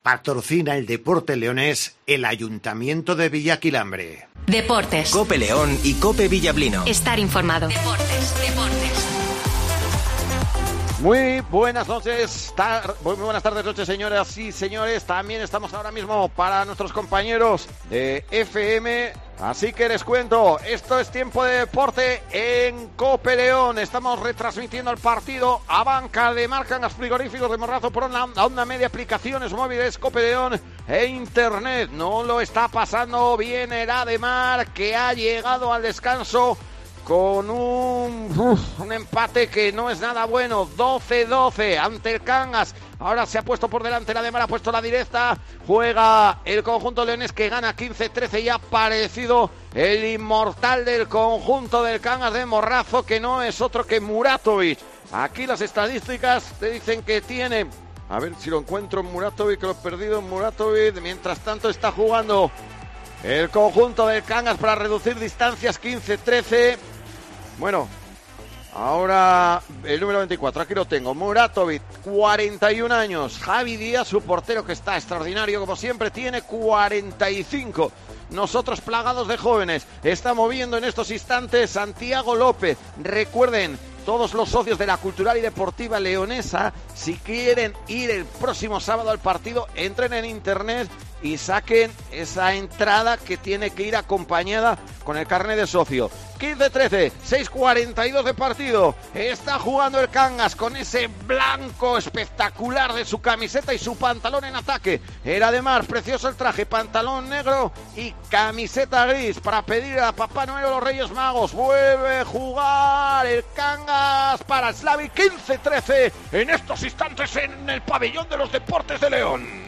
Patrocina el deporte leonés el Ayuntamiento de Villaquilambre. Deportes. Cope León y Cope Villablino. Estar informado. Deportes. Muy buenas noches, muy buenas tardes, noches, señoras y señores. También estamos ahora mismo para nuestros compañeros de FM. Así que les cuento, esto es Tiempo de Deporte en Cope León. Estamos retransmitiendo el partido a banca de Marcan Frigoríficos de Morrazo por una onda media, aplicaciones móviles, Cope León e Internet. No lo está pasando bien el Ademar, que ha llegado al descanso con un empate que no es nada bueno, 12-12 ante el Cangas. Ahora se ha puesto por delante la Ademar, ha puesto la directa, juega el conjunto leonés que gana 15-13 y ha aparecido el inmortal del conjunto del Cangas de Morrazo, que no es otro que Muratovic. Aquí las estadísticas te dicen que tiene, a ver si lo encuentro, Muratovic, que lo he perdido, Muratovic. Mientras tanto está jugando el conjunto del Cangas para reducir distancias, 15-13. Bueno, ahora el número 24, aquí lo tengo, Muratovic, 41 años. Javi Díaz, su portero, que está extraordinario como siempre, tiene 45. Nosotros, plagados de jóvenes, está moviendo en estos instantes Santiago López. Recuerden, todos los socios de la Cultural y Deportiva Leonesa, si quieren ir el próximo sábado al partido, entren en internet y saquen esa entrada que tiene que ir acompañada con el carnet de socio. 15-13, 6:42 de partido. Está jugando el Cangas con ese blanco espectacular de su camiseta y su pantalón en ataque. El Ademar, precioso el traje, pantalón negro y camiseta gris para pedir a Papá Noel o los Reyes Magos. Vuelve a jugar el Cangas para Slavi, 15-13 en estos instantes en el pabellón de los Deportes de León.